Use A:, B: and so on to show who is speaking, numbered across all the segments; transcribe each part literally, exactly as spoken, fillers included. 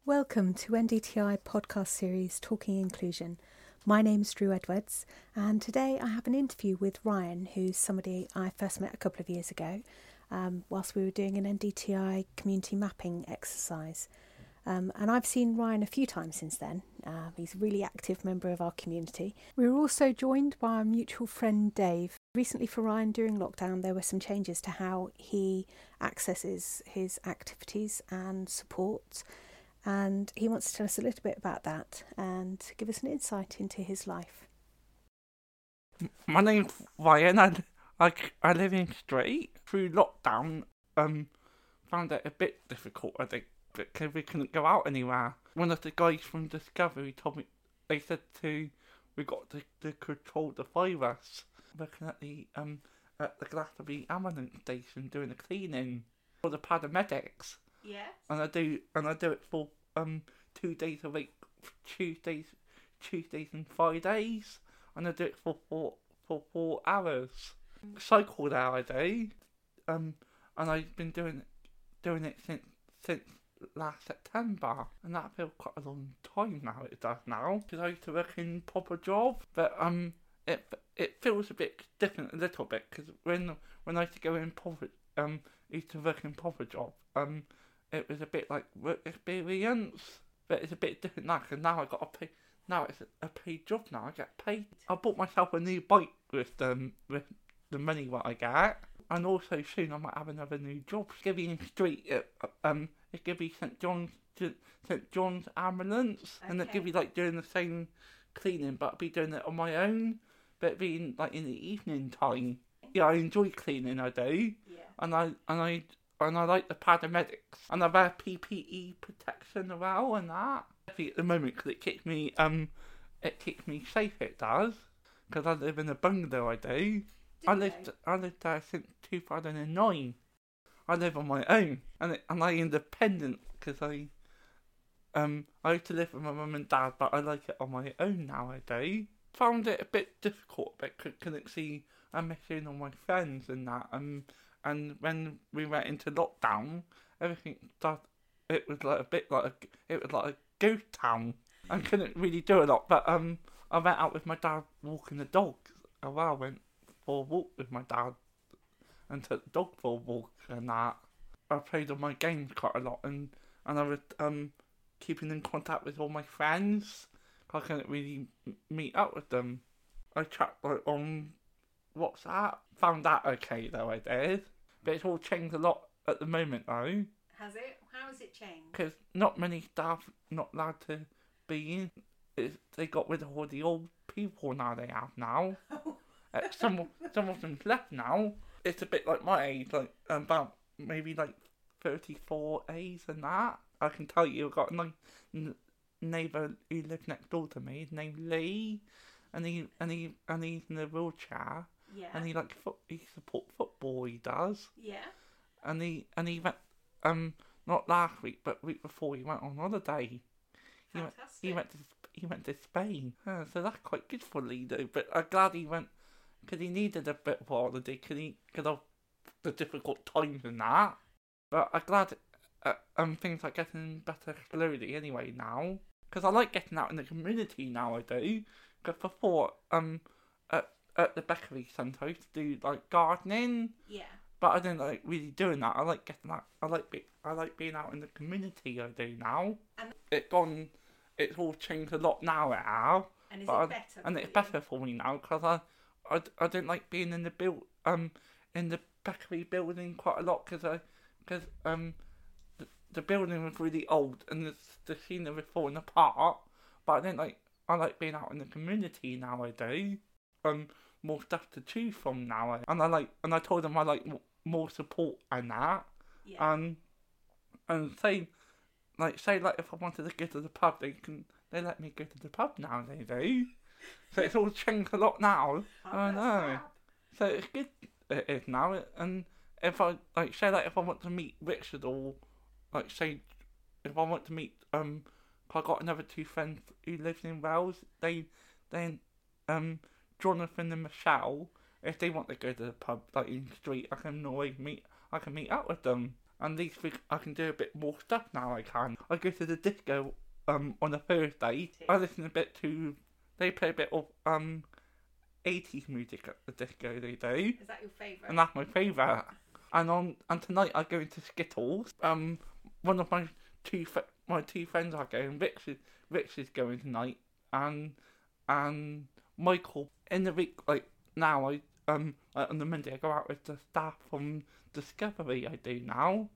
A: Welcome to N D T I podcast series Talking Inclusion. My name's Drew Edwards, and today I have an interview with Ryan, who's somebody I first met a couple of years ago um, whilst we were doing an N D T I community mapping exercise. Um, and I've seen Ryan a few times since then. Uh, he's a really active member of our community. We were also joined by our mutual friend Dave. Recently for Ryan, during lockdown, there were some changes to how he accesses his activities and support. And he wants to tell us a little bit about that and give us an insight into his life.
B: My name's Ryan. I, I, I live in Street. Through lockdown, um, found it a bit difficult, I think, because we couldn't go out anywhere. One of the guys from Discovery told me, they said to, we got to, to control the virus. Working at the um at the Glastonbury ambulance station doing the cleaning for the paramedics.
A: Yes.
B: And I do and I do it for um two days a week, Tuesdays, Tuesdays and Fridays, and I do it for four for four hours. Mm. Cycle there I do, um, and I've been doing doing it since since last September, and that feels quite a long time now. It does now, because I used to work in proper job, but um, it it feels a bit different a little bit, because when when I used to go in proper um, used to work in proper job, um. It was a bit like work experience, but it's a bit different now, because now I got to pay. Now it's a paid job. Now I get paid. I bought myself a new bike with the with the money what I get, and also soon I might have another new job. It's gonna be in Street. Uh, um, it's gonna be St John's St John's ambulance, okay. And it's gonna be like doing the same cleaning, but I'll be doing it on my own. But being like in the evening time. Yeah, I enjoy cleaning. I do. Yeah. And I and I. And I like the paramedics, and I wear P P E protection as well, and that. I think at the moment, because it keeps me, um, it keeps me safe. It does, because I live in a bungalow. I do. do I lived, I lived there since two thousand and nine. I live on my own, and it, and I independent because I, um, I used to live with my mum and dad, but I like it on my own now. I do. Found it a bit difficult, but couldn't see a messaging on my friends and that, um. And when we went into lockdown, everything started, it was like a bit like a, it was like a ghost town. I couldn't really do a lot, but um, I went out with my dad walking the dog. Oh, well, I went for a walk with my dad and took the dog for a walk and that. I played on my games quite a lot, and, and I was um keeping in contact with all my friends. I couldn't really meet up with them. I chat like on WhatsApp. Found that okay though, I did. But it's all changed a lot at the moment though.
A: Has it? How has it changed?
B: Because not many staff not allowed to be in. It's, they got rid of all the old people now they have now. uh, some, some of them left now. It's a bit like my age, like about maybe like thirty-four A's and that. I can tell you I've got a nice n- neighbour who lives next door to me, his name's Lee. And he, and he, and he's in a wheelchair. Yeah. And he like foot, he support football. He does. Yeah. And he and he went um not last week but week before he went on holiday. He went he went to he went to Spain. Uh, so that's quite good for Lee though. But I'm glad he went because he needed a bit of holiday because he because of the difficult times and that. But I'm glad uh, um things are getting better slowly anyway now. Because I like getting out in the community now. I do. Because before um. Uh, At the Beckery Centre, I used to do like gardening. Yeah. But I don't like really doing that. I like getting out. I like be, I like being out in the community. I do now. And it's gone. It's all changed a lot now. It has.
A: And is it I, better?
B: And
A: for
B: it's
A: you?
B: better for me now because I, I, I don't like being in the build um in the Beckery building quite a lot because I because um the, the building was really old and the the scenery was falling apart. But I don't like. I like being out in the community now. I do. Um. More stuff to choose from now, and I like, and I told them I like m- more support and that, yeah. um, and say, like, say, like, if I wanted to go to the pub, they can, they let me go to the pub now. They do, so it's all changed a lot now.
A: Oh,
B: I know, so it's good. It is now, and if I like, say, like, if I want to meet Richard or, like, say, if I want to meet, um, I got another two friends who live in Wales. They, they, um. Jonathan and Michelle, if they want to go to the pub like in the street, I can always meet. I can meet up with them. and at least we, I can do a bit more stuff now. I can. I go to the disco um on a Thursday. I listen a bit to. They play a bit of um eighties music at the disco. They do.
A: Is that your favourite?
B: And that's my favourite. And on and tonight I go into Skittles. Um, one of my two fr- my two friends are going. Rich is Rich is going tonight, and and Michael. In the week like now, I um like on the Monday I go out with the staff from Discovery. I do now.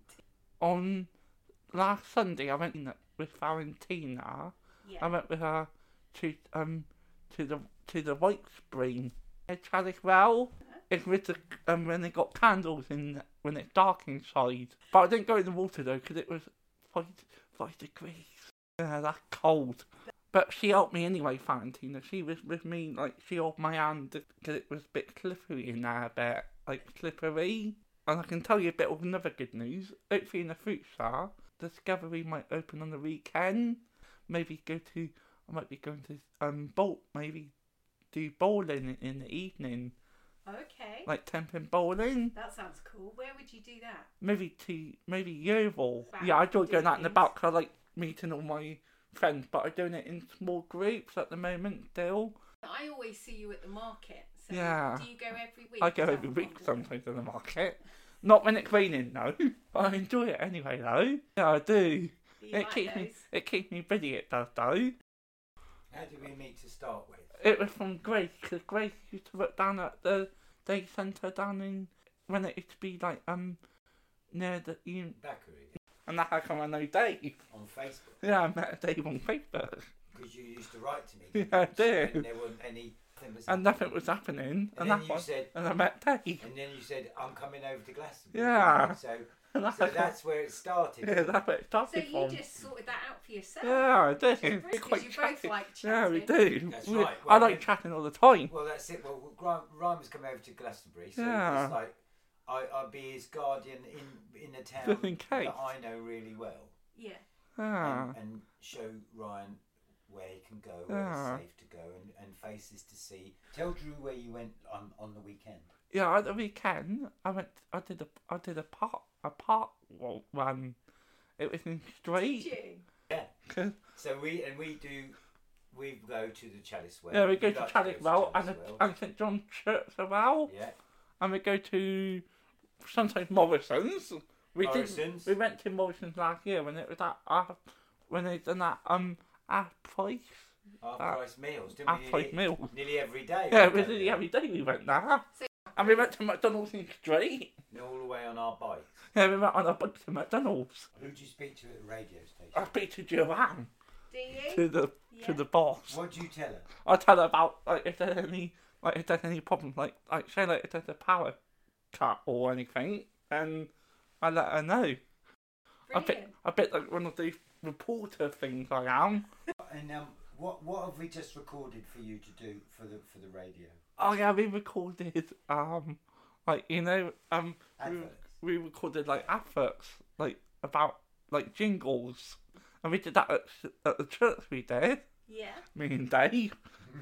B: On last Sunday I went in with Valentina.
A: Yeah.
B: I went with her to um to the to the White Spring at Chalice Well. It's with the um when they got candles in when it's dark inside. But I didn't go in the water though because it was five five degrees. Yeah, that's cold. But she helped me anyway, Valentina. She was with me, like she held my hand because it was a bit slippery in there, a bit like slippery. And I can tell you a bit of another good news. Hopefully in the future, Discovery might open on the weekend. Maybe go to. I might be going to um bolt. Maybe do bowling in the evening.
A: Okay.
B: Like ten pin bowling.
A: That sounds cool. Where would you do that?
B: Maybe to maybe Yeovil.
A: Wow,
B: Yeah, I enjoy
A: do
B: going out and
A: things.
B: about 'cause I like meeting all my friends. But I'm doing it in small groups at the moment still.
A: I always see you at the market. So
B: Yeah.
A: do you go every week?
B: I go
A: Is that
B: every
A: what
B: week
A: I'm doing?
B: sometimes to the market. Not when it's raining though. I enjoy it anyway though. Yeah, I do.
A: Do you
B: It
A: like
B: keeps
A: those?
B: me. It keeps me busy. It does though.
C: How did we meet to start with?
B: It was from Grace, because Grace used to work down at the day centre down in, when it used to be like, um, near the, you,
C: Thackeray,
B: and that's how come I know Dave.
C: on Facebook.
B: Yeah, I met Dave on Facebook.
C: Because you used to write to me.
B: Yeah,
C: didn't
B: I
C: you?
B: did.
C: And there wasn't any. Nothing was
B: And nothing was happening, and,
C: And then
B: that's
C: you
B: why,
C: said,
B: and I met Dave.
C: and then you said, I'm coming over to Glastonbury.
B: Yeah.
C: So,
B: And that's,
C: so
B: how-
C: that's where it started.
B: yeah, that's where it
A: So
B: started
A: you
B: from.
A: just sorted that out for yourself?
B: Yeah, I do.
A: Brilliant,
B: We're
A: 'cause
B: quite
A: you both
B: chatty.
A: like
B: Yeah, we
A: chatting.
B: do.
C: That's
B: We-
C: right.
B: I
C: Well,
B: like
C: then-
B: chatting all the time.
C: Well, that's it. Well, Ryan, Ryan was coming over to Glastonbury, so
B: Yeah.
C: it's like I, I'd be his guardian in in a town
B: Just in case.
C: that I know really well,
A: Yeah.
B: Ah.
C: and, and show Ryan where he can go, where
B: Yeah.
C: it's safe to go, and, and faces to see. Tell Drew where you went on, on the weekend.
B: Yeah, at the weekend, I went. I did a. I did a park. A park walk run. It was in
A: Did
B: Street.
A: you?
C: Yeah.
B: 'Cause-
C: So we and we do. We go to the Chalice Well.
B: yeah, we go
C: You
B: to
C: like
B: Chalice Well and,
C: Chalice
B: the-
C: Well.
B: and St John's Church as well,
C: Yeah.
B: and we go to sometimes Morrison's. We
C: Morrison's.
B: did. We went to Morrison's last year when it was at uh, when they done that um half price
C: Half
B: Uh,
C: price meals, didn't
B: half
C: we?
B: price
C: Nearly-
B: meal.
C: Nearly every day.
B: Yeah,
C: we
B: we
C: go
B: did
C: there.
B: every day. We went there,
A: So-
B: and we went to McDonald's in Street.
C: And all the way on our bikes.
B: Yeah, we went on a bike to McDonald's.
C: Who did you speak to at the radio station?
B: I speak to Joanne,
A: Do you?
B: to the
A: Yeah.
B: to the boss.
C: What do you tell her?
B: I tell her about like if there's any like if there's any problems like like say like if there's a power cut or anything, and I let her know. A bit
A: Brilliant.
B: a bit like one of these reporter things I am.
C: And um, what what have we just recorded for you to do for the for the radio?
B: Oh yeah, we recorded um like you know um we,
C: Adverts.
B: we recorded like adverts like about like jingles, and we did that at, at the church we did.
A: Yeah.
B: Me and Dave.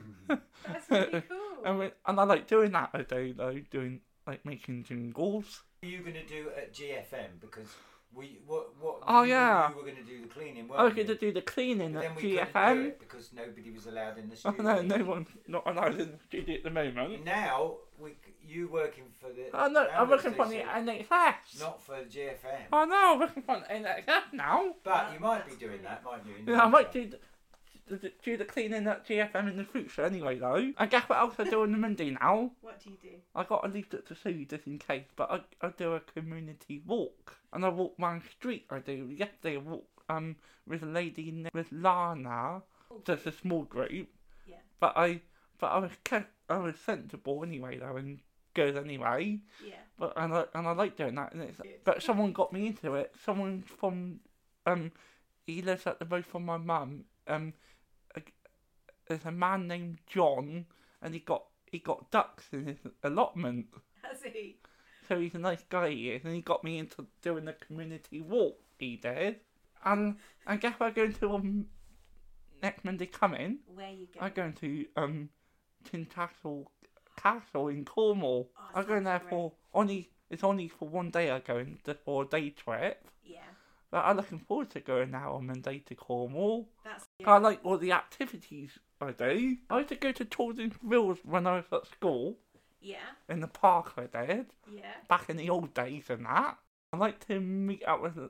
A: That's really cool.
B: And we, and I like doing that a day though, doing like making jingles.
C: What are you going to do at G F M? Because we what what?
B: Oh,
C: you,
B: yeah.
C: You were going to do the cleaning.
B: I was
C: weren't
B: going to
C: you?
B: do the cleaning
C: But then
B: at
C: we
B: G
C: couldn't
B: F
C: do
B: M.
C: it because nobody was allowed in the
B: Oh
C: studio.
B: no, no one's not allowed in the studio at the moment.
C: And now we c- you working for the.
B: Oh no, I'm
C: ambulance
B: working for the
C: station,
B: N H S.
C: Not for G F M.
B: Oh no, I'm working for the N H S now.
C: But you might be
A: That's
C: doing
A: brilliant.
C: that, mightn't you? in the
B: Yeah, I might
C: future?
B: do the, do, do the cleaning at G F M in the future anyway though. And guess what else I do on the Monday now?
A: What do you do?
B: I got a leaflet to show you just in case, but I, I do a community walk. And I walk round the street, I do. Yesterday I walked um, with a lady named with Lana, just a small group.
A: Yeah.
B: But I but I was kept, I was sensible anyway though and good anyway.
A: Yeah.
B: But and I and I like doing that and it's
A: Good.
B: but someone got me into it. Someone from um he lives at the road from my mum. Um a, there's a man named John and he got he got ducks in his allotment.
A: Has he?
B: So he's a nice guy, he is, and he got me into doing the community walk, he did. And, and guess what I'm going to um, next Monday coming?
A: Where you go?
B: I'm going to um, Tintagel Castle in Cornwall.
A: Oh,
B: I'm going there
A: sounds
B: for only it's only for one day I'm going to, for a day trip.
A: Yeah.
B: But I'm looking forward to going now on Monday to Cornwall.
A: That's.
B: I like all the activities I do. I used to go to Jordan Hills when I was at school.
A: Yeah.
B: In the park I did.
A: Yeah.
B: Back in the old days and that. I like to meet up with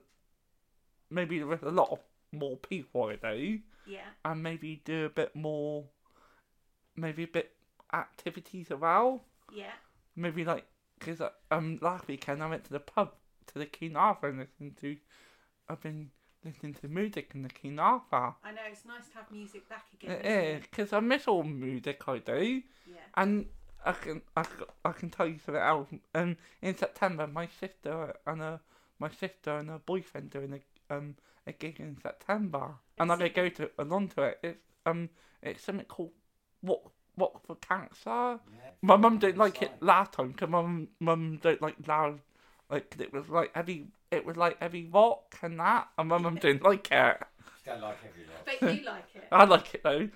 B: maybe with a lot of more people I do.
A: Yeah.
B: And maybe do a bit more, maybe a bit activities around.
A: Yeah.
B: Maybe like, because um, last weekend I went to the pub, to the King Arthur and listened to, I've been listening to music in the King Arthur.
A: I know, it's nice to have music back again.
B: It is, because I miss all music I do.
A: Yeah.
B: And I can, I, I can tell you something else. Um, in September, my sister and a, my sister and her boyfriend doing a, um, a gig in September. And I'm going to go to, along to it. It's, um, it's something called Walk, Walk for Cancer.
C: Yeah.
B: My mum didn't like it last time, because my mum don't like loud, like, cause it was like heavy, it was like heavy rock and that, and my mum didn't like it.
C: You don't like heavy rock.
A: But you like it.
B: I like it though.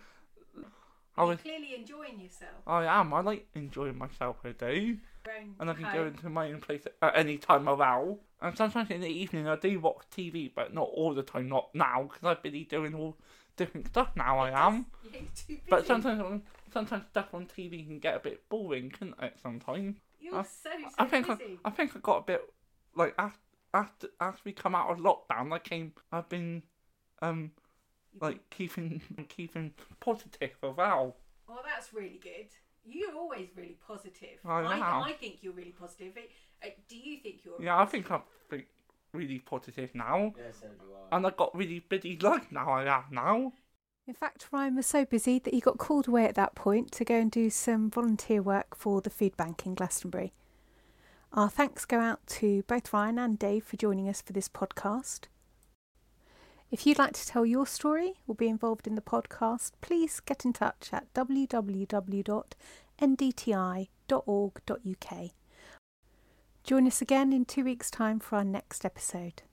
B: I
A: You're
B: was,
A: clearly enjoying yourself.
B: I am, I like enjoying myself, I do.
A: Your own
B: And I can
A: home.
B: go into my own place at any time around. And sometimes in the evening I do watch T V, but not all the time, not now, because I've been doing all different stuff now, I am.
A: You're too busy.
B: But sometimes sometimes stuff on T V can get a bit boring, can't it, sometimes?
A: You're
B: I,
A: so, so
B: I think I,
A: busy.
B: I think I got a bit, like, after, after, after we come out of lockdown, I came, I've been, um, like, keeping, keeping positive as well.
A: Oh, that's really good. You're always really positive.
B: I
A: I,
B: am.
A: I think you're really positive. Uh, do you think you're?
B: Yeah, I think I'm like, really positive now.
C: Yeah, so do I.
B: And I got really busy life now, I have now.
A: In fact, Ryan was so busy that he got called away at that point to go and do some volunteer work for the food bank in Glastonbury. Our thanks go out to both Ryan and Dave for joining us for this podcast. If you'd like to tell your story or be involved in the podcast, please get in touch at w w w dot n d t i dot org dot u k. Join us again in two weeks' time for our next episode.